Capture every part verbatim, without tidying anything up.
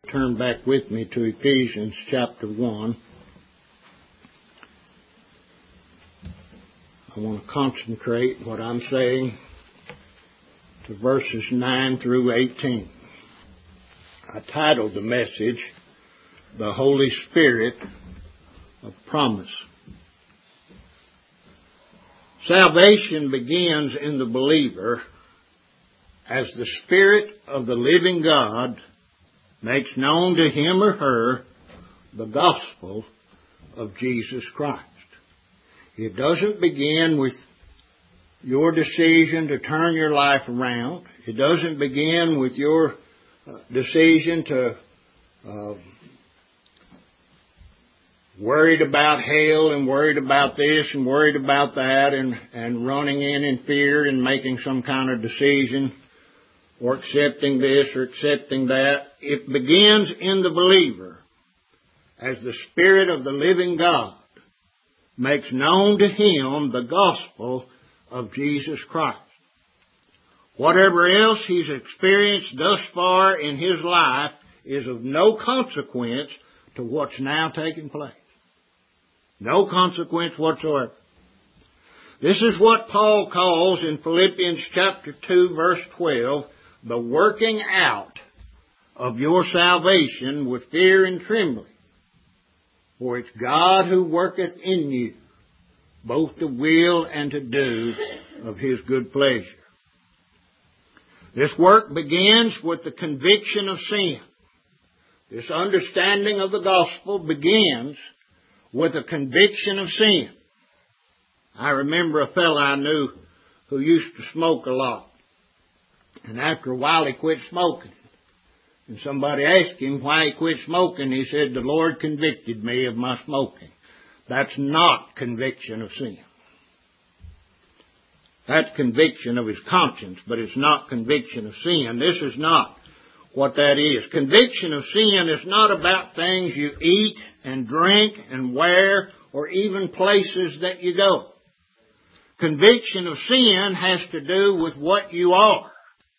turn back with me to Ephesians chapter one. I want to concentrate what I'm saying to verses nine through eighteen. I titled the message, The Holy Spirit of Promise. Salvation begins in the believer as the Spirit of the living God makes known to him or her the gospel of Jesus Christ. It doesn't begin with your decision to turn your life around. It doesn't begin with your uh, decision to uh, worried about hell and worried about this and worried about that and, and running in in fear and making some kind of decision or accepting this or accepting that. It begins in the believer as the Spirit of the living God makes known to him the gospel of Jesus Christ. Whatever else he's experienced thus far in his life is of no consequence to what's now taking place. No consequence whatsoever. This is what Paul calls in Philippians chapter two verse twelve, the working out of your salvation with fear and trembling. For it's God who worketh in you, both to will and to do of His good pleasure. This work begins with the conviction of sin. This understanding of the gospel begins with a conviction of sin. I remember a fellow I knew who used to smoke a lot. And after a while he quit smoking. And somebody asked him why he quit smoking. He said, the Lord convicted me of my smoking. That's not conviction of sin. That's conviction of his conscience, but it's not conviction of sin. This is not what that is. Conviction of sin is not about things you eat and drink and wear or even places that you go. Conviction of sin has to do with what you are.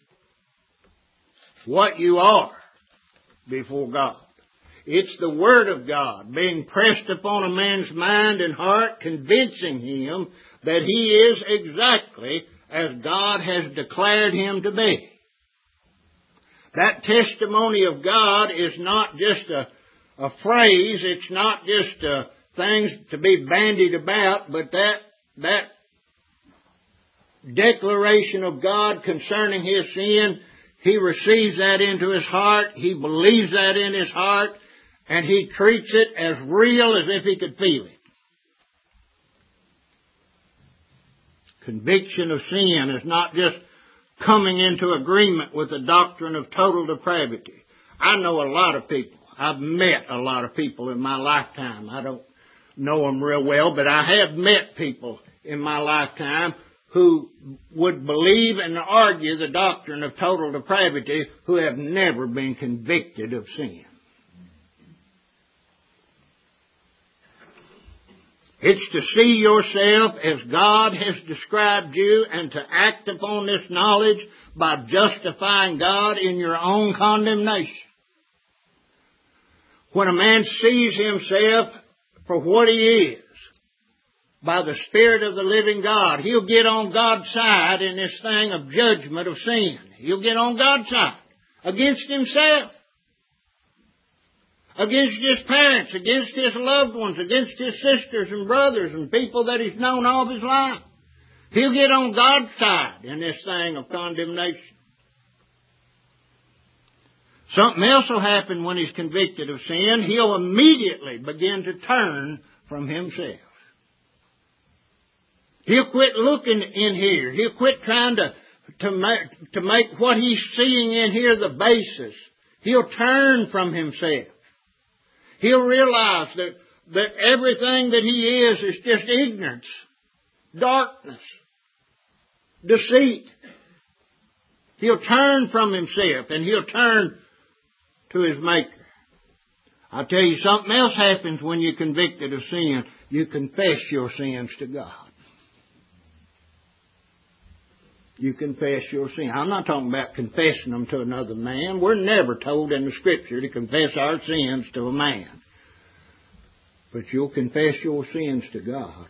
What you are before God. It's the Word of God being pressed upon a man's mind and heart, convincing him that he is exactly as God has declared him to be. That testimony of God is not just a, a phrase, it's not just uh, things to be bandied about, but that, that declaration of God concerning his sin, he receives that into his heart, he believes that in his heart, and he treats it as real as if he could feel it. Conviction of sin is not just coming into agreement with the doctrine of total depravity. I know a lot of people. I've met a lot of people in my lifetime. I don't know them real well, but I have met people in my lifetime who would believe and argue the doctrine of total depravity who have never been convicted of sin. It's to see yourself as God has described you and to act upon this knowledge by justifying God in your own condemnation. When a man sees himself for what he is, by the Spirit of the living God, he'll get on God's side in this thing of judgment of sin. He'll get on God's side against himself, against his parents, against his loved ones, against his sisters and brothers and people that he's known all of his life. He'll get on God's side in this thing of condemnation. Something else will happen when he's convicted of sin. He'll immediately begin to turn from himself. He'll quit looking in here. He'll quit trying to, to, make, to make what he's seeing in here the basis. He'll turn from himself. He'll realize that, that everything that he is is just ignorance, darkness, deceit. He'll turn from himself and he'll turn to his Maker. I'll tell you, something else happens when you're convicted of sin. You confess your sins to God. you confess your sin. I'm not talking about confessing them to another man. We're never told in the Scripture to confess our sins to a man. But you'll confess your sins to God.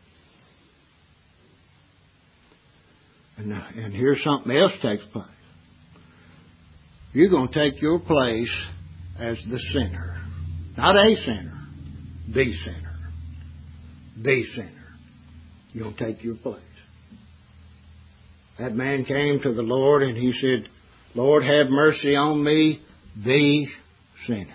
And, and here's something else takes place. You're going to take your place as the sinner. Not a sinner. The sinner. The sinner. You're going to take your place. That man came to the Lord and he said, Lord, have mercy on me, the sinner.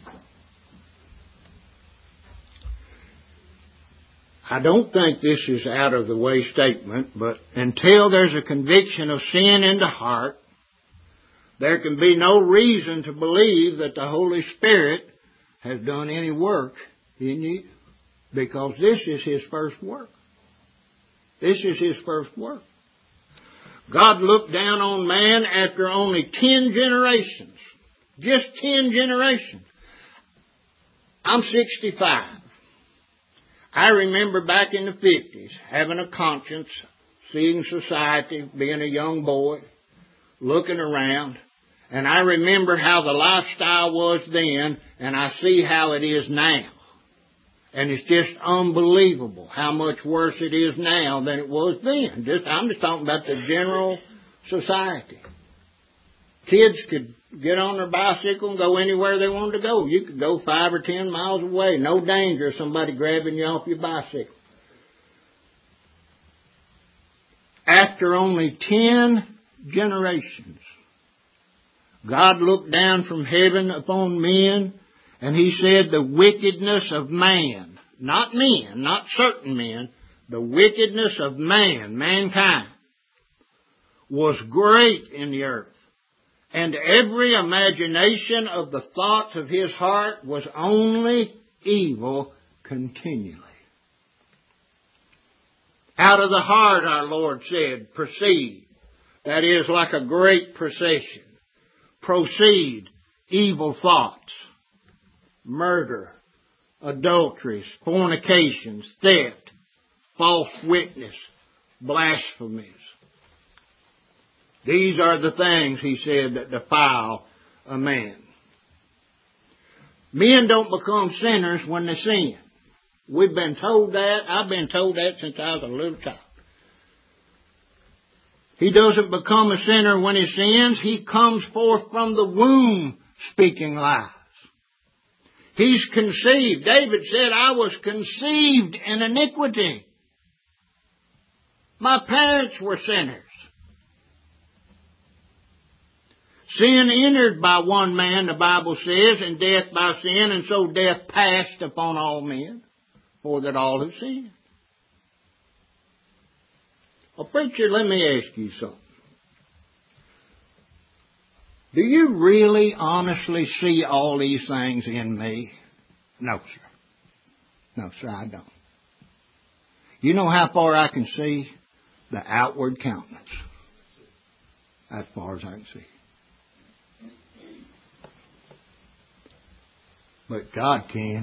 I don't think this is out of the way statement, but until there's a conviction of sin in the heart, there can be no reason to believe that the Holy Spirit has done any work in you, because this is His first work. This is His first work. God looked down on man after only ten generations. Just ten generations. I'm sixty-five. I remember back in the fifties having a conscience, seeing society, being a young boy, looking around, and I remember how the lifestyle was then, and I see how it is now. And it's just unbelievable how much worse it is now than it was then. Just, I'm just talking about the general society. Kids could get on their bicycle and go anywhere they wanted to go. You could go five or ten miles away. No danger of somebody grabbing you off your bicycle. After only ten generations, God looked down from heaven upon men, and He said the wickedness of man, not men, not certain men, the wickedness of man, mankind, was great in the earth. And every imagination of the thoughts of his heart was only evil continually. Out of the heart, our Lord said, proceed. That is, like a great procession. Proceed evil thoughts, murder, adulteries, fornications, theft, false witness, blasphemies. These are the things, He said, that defile a man. Men don't become sinners when they sin. We've been told that. I've been told that since I was a little child. He doesn't become a sinner when he sins. He comes forth from the womb speaking lies. He's conceived. David said, I was conceived in iniquity. My parents were sinners. Sin entered by one man, the Bible says, and death by sin, and so death passed upon all men, for that all have sinned. Well, preacher, let me ask you something. Do you really honestly see all these things in me? No, sir. No, sir, I don't. You know how far I can see? The outward countenance. As far as I can see. But God can.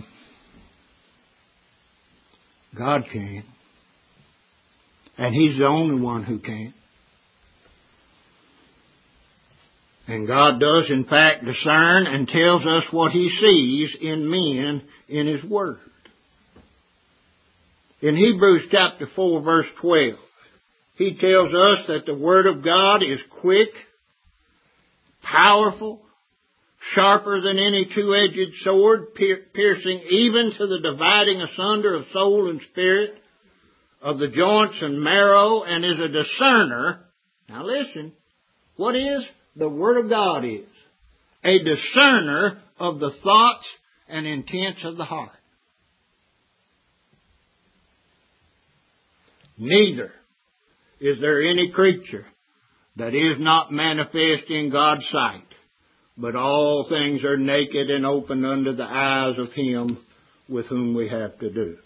God can. And He's the only one who can. And God does in fact discern and tells us what He sees in men in His Word. In Hebrews chapter four verse twelve, He tells us that the Word of God is quick, powerful, sharper than any two-edged sword, piercing even to the dividing asunder of soul and spirit, of the joints and marrow, and is a discerner. Now listen, what is the Word of God is? A discerner of the thoughts and intents of the heart. Neither is there any creature that is not manifest in God's sight, but all things are naked and open under the eyes of Him with whom we have to do.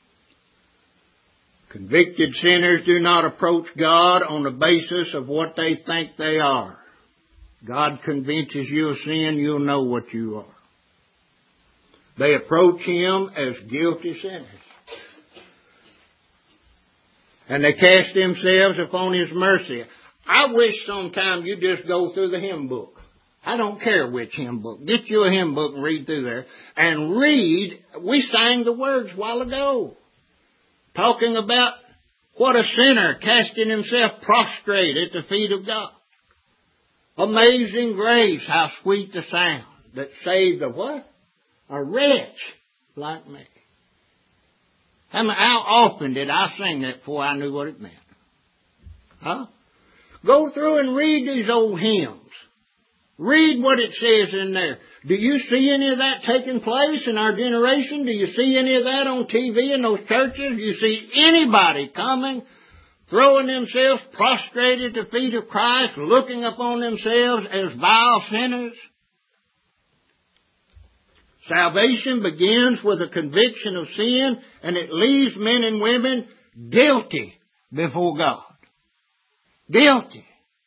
Convicted sinners do not approach God on the basis of what they think they are. God convinces you of sin, you'll know what you are. They approach Him as guilty sinners. And they cast themselves upon His mercy. I wish sometime you just go through the hymn book. I don't care which hymn book. Get you a hymn book and read through there. And read, we sang the words a while ago, talking about what a sinner casting himself prostrate at the feet of God. Amazing grace, how sweet the sound that saved a what? A wretch like me. How often did I sing that before I knew what it meant? Huh? Go through and read these old hymns. Read what it says in there. Do you see any of that taking place in our generation? Do you see any of that on T V in those churches? Do you see anybody coming, throwing themselves prostrate at the feet of Christ, looking upon themselves as vile sinners? Salvation begins with a conviction of sin, and it leaves men and women guilty before God. Guilty.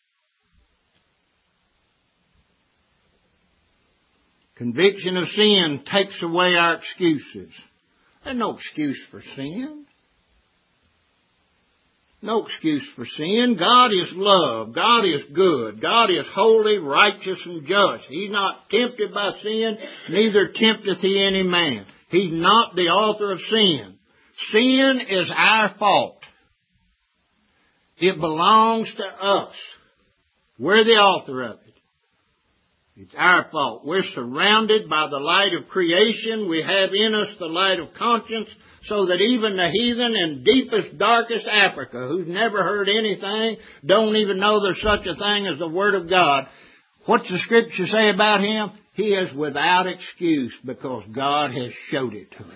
Conviction of sin takes away our excuses. There's no excuse for sin. No excuse for sin. God is love. God is good. God is holy, righteous, and just. He's not tempted by sin, neither tempteth he any man. He's not the author of sin. Sin is our fault. It belongs to us. We're the author of it. It's our fault. We're surrounded by the light of creation. We have in us the light of conscience, so that even the heathen in deepest, darkest Africa, who's never heard anything, don't even know there's such a thing as the Word of God, what's the Scripture say about him? He is without excuse because God has showed it to him.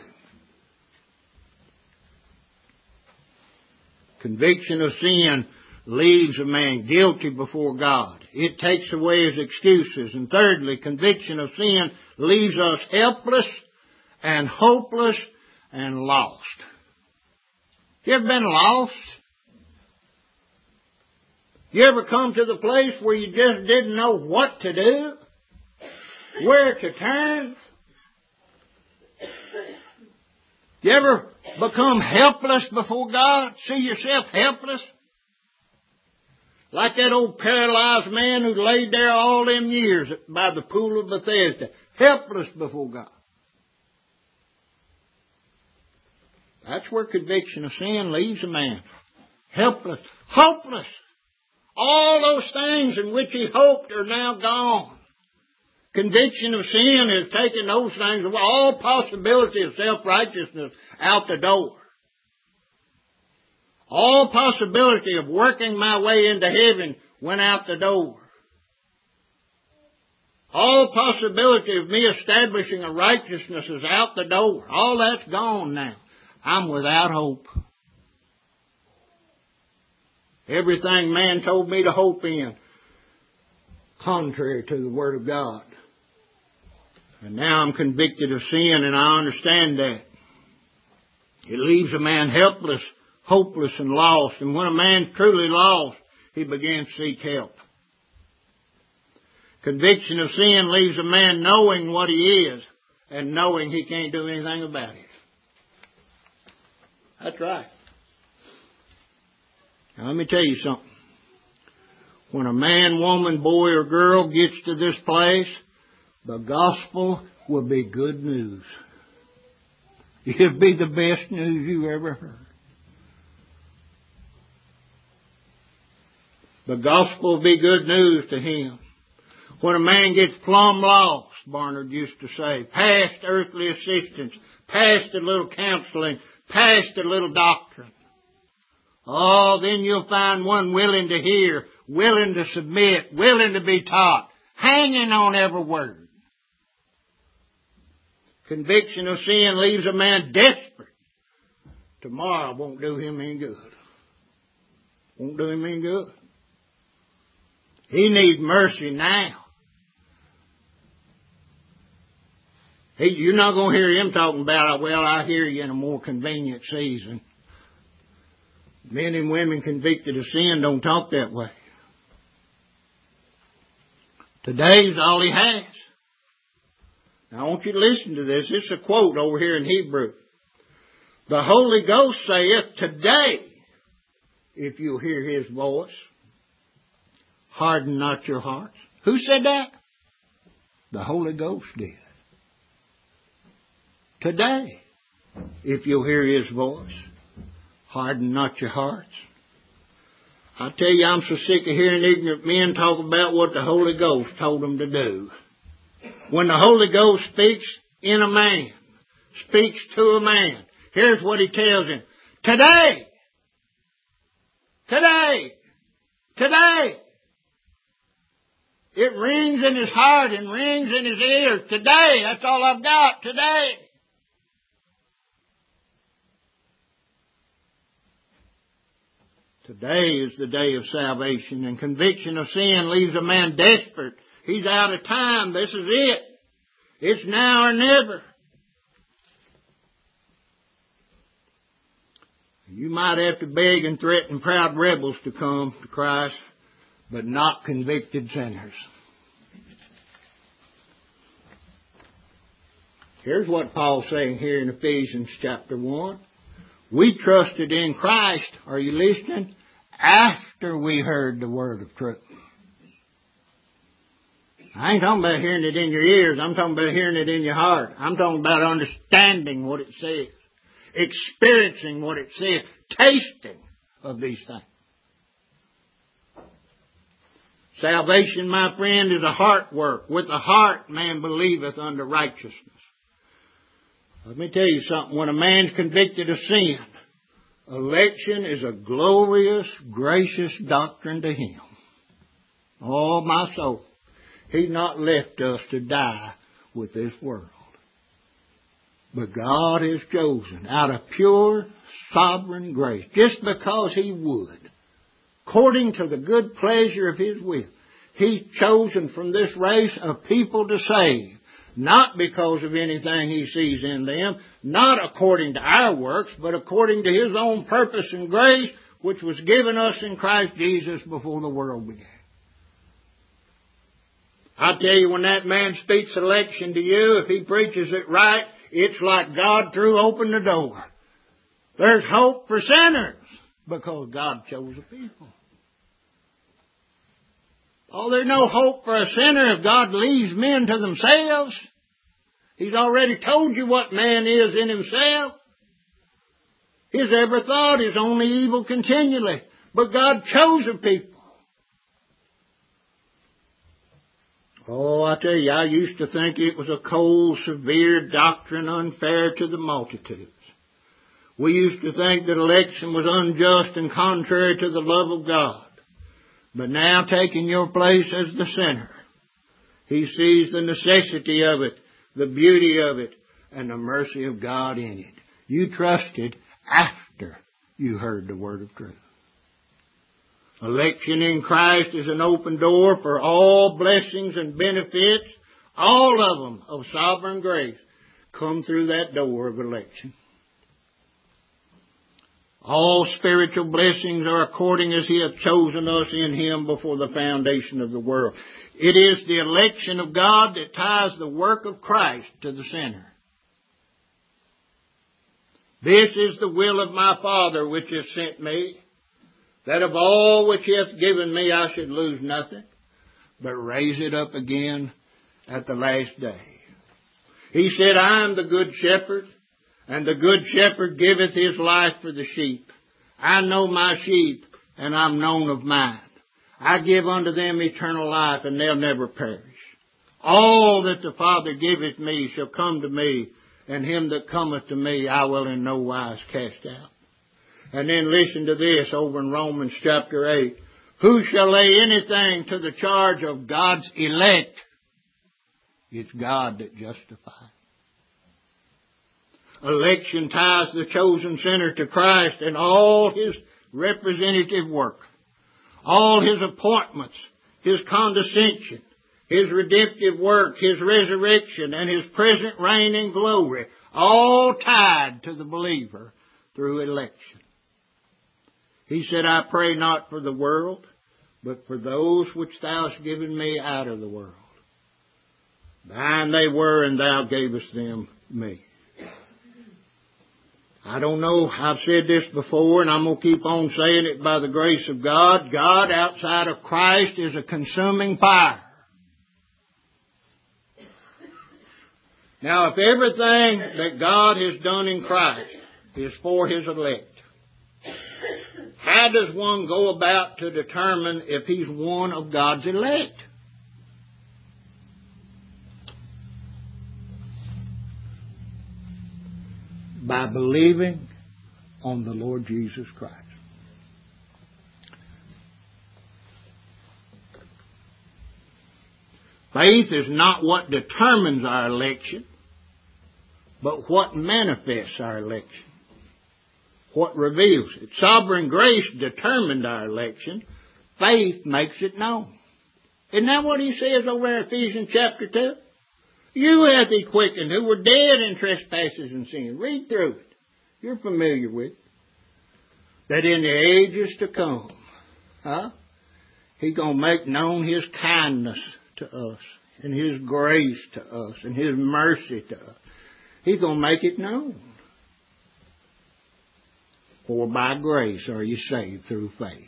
Conviction of sin leaves a man guilty before God. It takes away his excuses. And thirdly, conviction of sin leaves us helpless and hopeless and lost. You ever been lost? You ever come to the place where you just didn't know what to do? Where to turn? You ever become helpless before God? See yourself helpless? Like that old paralyzed man who laid there all them years by the pool of Bethesda, helpless before God. That's where conviction of sin leaves a man. Helpless, hopeless. All those things in which he hoped are now gone. Conviction of sin has taken those things, all possibility of self-righteousness out the door. All possibility of working my way into heaven went out the door. All possibility of me establishing a righteousness is out the door. All that's gone now. I'm without hope. Everything man told me to hope in, contrary to the Word of God. And now I'm convicted of sin, and I understand that. It leaves a man helpless, hopeless, and lost. And when a man's truly lost, he begins to seek help. Conviction of sin leaves a man knowing what he is and knowing he can't do anything about it. That's right. Now let me tell you something. When a man, woman, boy, or girl gets to this place, the gospel will be good news. It'll be the best news you ever heard. The gospel will be good news to him. When a man gets plumb lost, Barnard used to say, past earthly assistance, past a little counseling, past a little doctrine. Oh, then you'll find one willing to hear, willing to submit, willing to be taught, hanging on every word. Conviction of sin leaves a man desperate. Tomorrow won't do him any good. Won't do him any good. He needs mercy now. He, you're not going to hear him talking about, well, I hear you in a more convenient season. Men and women convicted of sin don't talk that way. Today's all he has. Now I want you to listen to this. It's a quote over here in Hebrew. The Holy Ghost saith, today, if you'll hear his voice. Harden not your hearts. Who said that? The Holy Ghost did. Today, if you'll hear His voice, harden not your hearts. I tell you, I'm so sick of hearing ignorant men talk about what the Holy Ghost told them to do. When the Holy Ghost speaks in a man, speaks to a man, here's what He tells him. Today! Today! Today! It rings in his heart and rings in his ears. Today! That's all I've got. Today! Today is the day of salvation, and conviction of sin leaves a man desperate. He's out of time. This is it. It's now or never. You might have to beg and threaten proud rebels to come to Christ, but not convicted sinners. Here's what Paul's saying here in Ephesians chapter one. We trusted in Christ, are you listening? After we heard the word of truth. I ain't talking about hearing it in your ears. I'm talking about hearing it in your heart. I'm talking about understanding what it says. Experiencing what it says. Tasting of these things. Salvation, my friend, is a heart work. With the heart man believeth unto righteousness. Let me tell you something. When a man's convicted of sin, election is a glorious, gracious doctrine to him. Oh, my soul. He's not left us to die with this world. But God has chosen out of pure, sovereign grace, just because He would, according to the good pleasure of His will, He's chosen from this race of people to save. Not because of anything He sees in them, not according to our works, but according to His own purpose and grace, which was given us in Christ Jesus before the world began. I tell you, when that man speaks election to you, if he preaches it right, it's like God threw open the door. There's hope for sinners because God chose a people. Oh, there's no hope for a sinner if God leaves men to themselves. He's already told you what man is in himself. His every thought is only evil continually. But God chose a people. Oh, I tell you, I used to think it was a cold, severe doctrine unfair to the multitudes. We used to think that election was unjust and contrary to the love of God. But now, taking your place as the sinner, He sees the necessity of it, the beauty of it, and the mercy of God in it. You trusted after you heard the word of truth. Election in Christ is an open door for all blessings and benefits, all of them of sovereign grace, come through that door of election. All spiritual blessings are according as He hath chosen us in Him before the foundation of the world. It is the election of God that ties the work of Christ to the sinner. This is the will of my Father which hath sent me, that of all which He hath given me I should lose nothing, but raise it up again at the last day. He said, I am the good shepherd, and the good shepherd giveth his life for the sheep. I know my sheep, and I'm known of mine. I give unto them eternal life, and they'll never perish. All that the Father giveth me shall come to me, and him that cometh to me I will in no wise cast out. And then listen to this over in Romans chapter eight. Who shall lay anything to the charge of God's elect? It's God that justifies. Election ties the chosen sinner to Christ and all His representative work. All His appointments, His condescension, His redemptive work, His resurrection, and His present reign in glory, all tied to the believer through election. He said, I pray not for the world, but for those which Thou hast given me out of the world. Thine they were, and Thou gavest them me. I don't know, I've said this before, and I'm going to keep on saying it by the grace of God. God outside of Christ is a consuming fire. Now, if everything that God has done in Christ is for His elect, how does one go about to determine if he's one of God's elect? By believing on the Lord Jesus Christ. Faith is not what determines our election, but what manifests our election. What reveals it. Sovereign grace determined our election. Faith makes it known. Isn't that what he says over in Ephesians chapter two? You hath he quickened who were dead in trespasses and sins. Read through it. You're familiar with it. That in the ages to come, huh? He's going to make known His kindness to us, and His grace to us, and His mercy to us. He's going to make it known. For by grace are you saved through faith.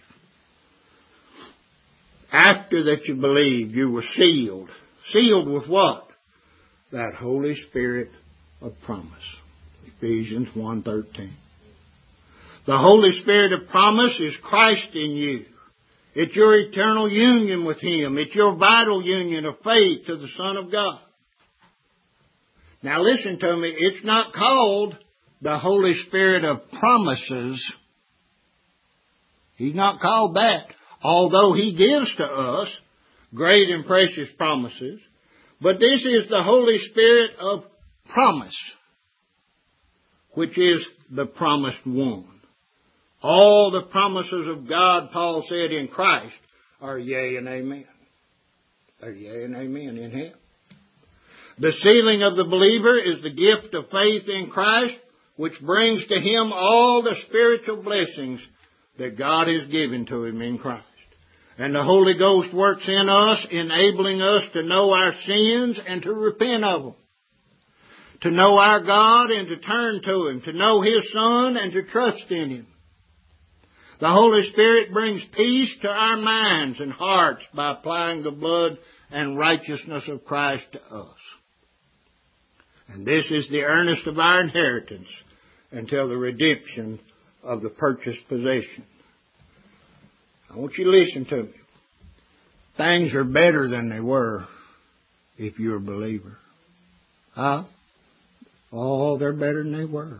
After that you believed, you were sealed. Sealed with what? That Holy Spirit of promise. Ephesians one thirteen. The Holy Spirit of promise is Christ in you. It's your eternal union with Him. It's your vital union of faith to the Son of God. Now listen to me. It's not called the Holy Spirit of promises. He's not called that, although He gives to us great and precious promises. But this is the Holy Spirit of promise, which is the promised one. All the promises of God, Paul said, in Christ are yea and amen. They're yea and amen in Him. The sealing of the believer is the gift of faith in Christ, which brings to him all the spiritual blessings that God has given to him in Christ. And the Holy Ghost works in us, enabling us to know our sins and to repent of them. To know our God and to turn to Him. To know His Son and to trust in Him. The Holy Spirit brings peace to our minds and hearts by applying the blood and righteousness of Christ to us. And this is the earnest of our inheritance until the redemption of the purchased possession. I want you to listen to me. Things are better than they were if you're a believer. Huh? Oh, they're better than they were.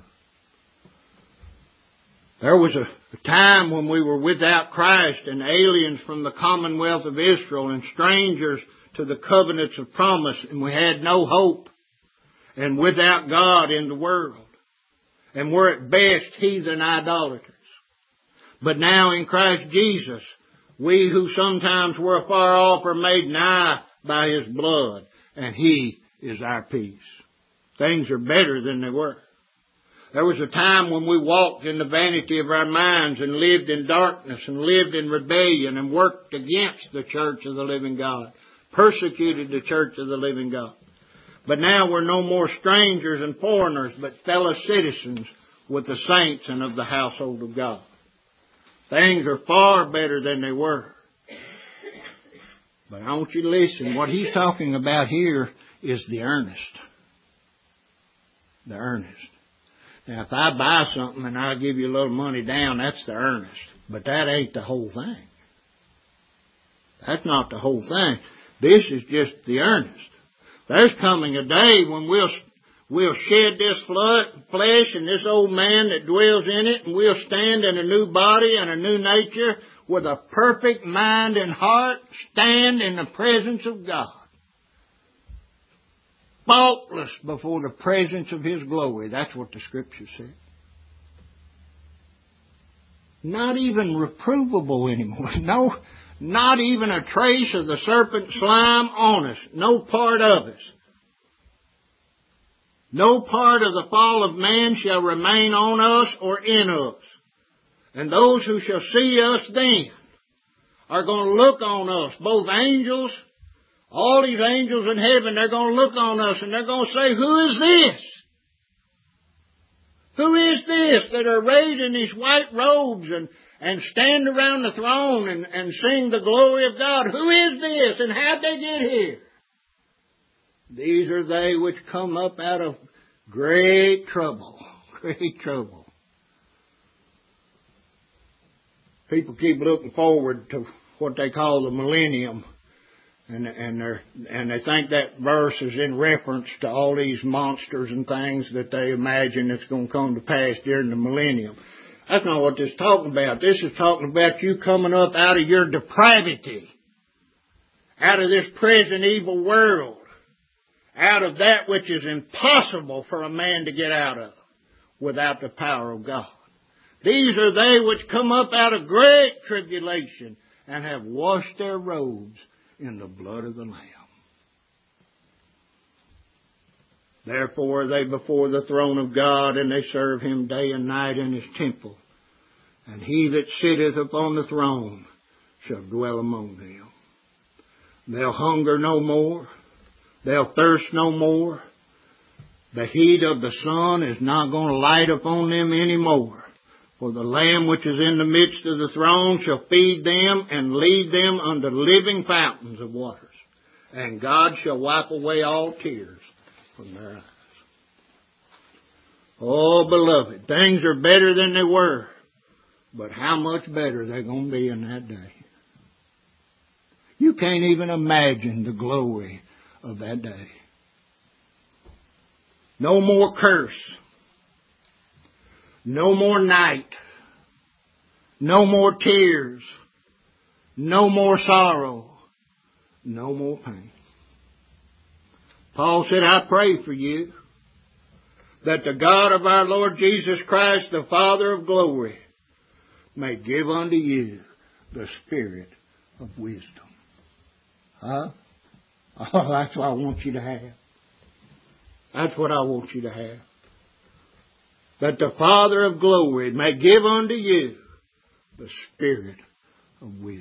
There was a, a time when we were without Christ and aliens from the commonwealth of Israel and strangers to the covenants of promise, and we had no hope and without God in the world. And we're at best heathen idolaters. But now in Christ Jesus, we who sometimes were afar off are made nigh by His blood, and He is our peace. Things are better than they were. There was a time when we walked in the vanity of our minds and lived in darkness and lived in rebellion and worked against the church of the living God, persecuted the church of the living God. But now we're no more strangers and foreigners, but fellow citizens with the saints and of the household of God. Things are far better than they were. But I want you to listen. What he's talking about here is the earnest. The earnest. Now, if I buy something and I give you a little money down, that's the earnest. But that ain't the whole thing. That's not the whole thing. This is just the earnest. There's coming a day when we'll we'll shed this flesh and this old man that dwells in it, and we'll stand in a new body and a new nature with a perfect mind and heart, stand in the presence of God. Faultless before the presence of His glory. That's what the Scripture said. Not even reprovable anymore. No, not even a trace of the serpent slime on us. No part of us. No part of the fall of man shall remain on us or in us. And those who shall see us then are going to look on us, both angels, all these angels in heaven, they're going to look on us and they're going to say, who is this? Who is this that are arrayed in these white robes and, and stand around the throne and, and sing the glory of God? Who is this, and how'd they get here? These are they which come up out of great trouble, great trouble. People keep looking forward to what they call the millennium, and and they and they think that verse is in reference to all these monsters and things that they imagine that's going to come to pass during the millennium. That's not what this is talking about. This is talking about you coming up out of your depravity, out of this present evil world, out of that which is impossible for a man to get out of without the power of God. These are they which come up out of great tribulation and have washed their robes in the blood of the Lamb. Therefore are they before the throne of God, and they serve Him day and night in His temple. And He that sitteth upon the throne shall dwell among them. They'll hunger no more. They'll thirst no more. The heat of the sun is not going to light upon them anymore. For the Lamb which is in the midst of the throne shall feed them and lead them unto living fountains of waters. And God shall wipe away all tears from their eyes. Oh, beloved, things are better than they were. But how much better they're going to be in that day. You can't even imagine the glory of that day. No more curse. No more night. No more tears. No more sorrow. No more pain. Paul said, I pray for you that the God of our Lord Jesus Christ, the Father of glory, may give unto you the spirit of wisdom. Huh? Oh, that's what I want you to have. That's what I want you to have. That the Father of glory may give unto you the spirit of wisdom.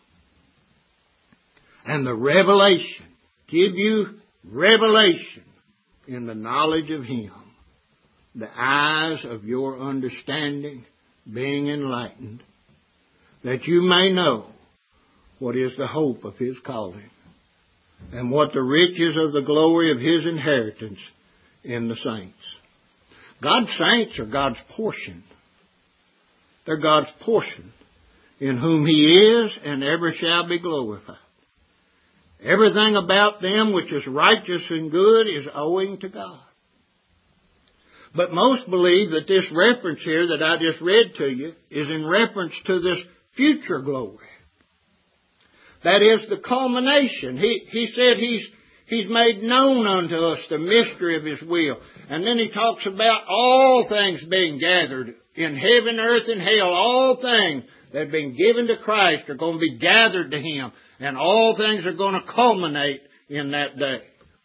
And the revelation, give you revelation in the knowledge of Him, the eyes of your understanding being enlightened, that you may know what is the hope of His calling, and what the riches of the glory of His inheritance in the saints. God's saints are God's portion. They're God's portion, in whom He is and ever shall be glorified. Everything about them which is righteous and good is owing to God. But most believe that this reference here that I just read to you is in reference to this future glory. That is the culmination. He, he said He's He's made known unto us the mystery of His will. And then He talks about all things being gathered in heaven, earth, and hell. All things that have been given to Christ are going to be gathered to Him. And all things are going to culminate in that day.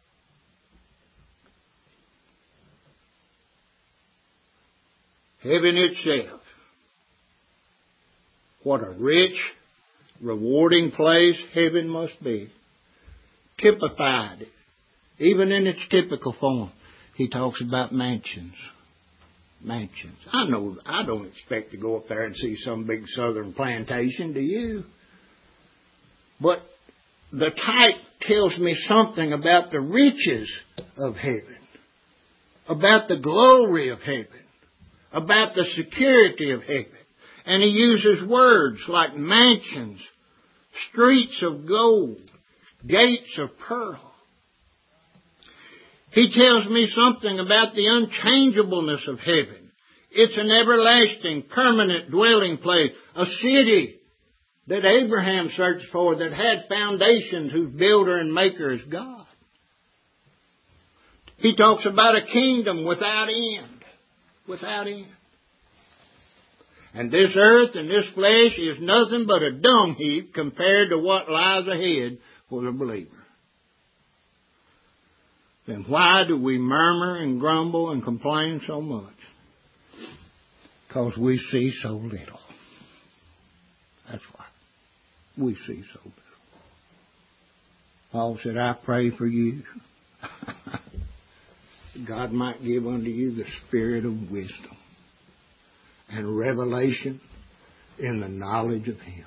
Heaven itself. What a rich, rewarding place heaven must be. Typified, even in its typical form. He talks about mansions. Mansions. I know, I don't expect to go up there and see some big southern plantation, do you? But the type tells me something about the riches of heaven, about the glory of heaven, about the security of heaven. And he uses words like mansions, streets of gold, gates of pearl. He tells me something about the unchangeableness of heaven. It's an everlasting, permanent dwelling place, a city that Abraham searched for that had foundations whose builder and maker is God. He talks about a kingdom without end, without end. And this earth and this flesh is nothing but a dung heap compared to what lies ahead for the believer. Then why do we murmur and grumble and complain so much? Because we see so little. That's why. We see so little. Paul said, I pray for you God might give unto you the spirit of wisdom and revelation in the knowledge of Him.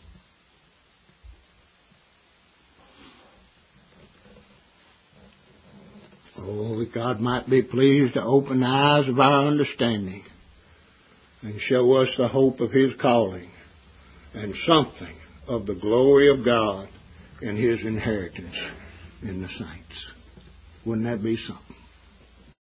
Oh, that God might be pleased to open the eyes of our understanding and show us the hope of His calling and something of the glory of God and His inheritance in the saints. Wouldn't that be something?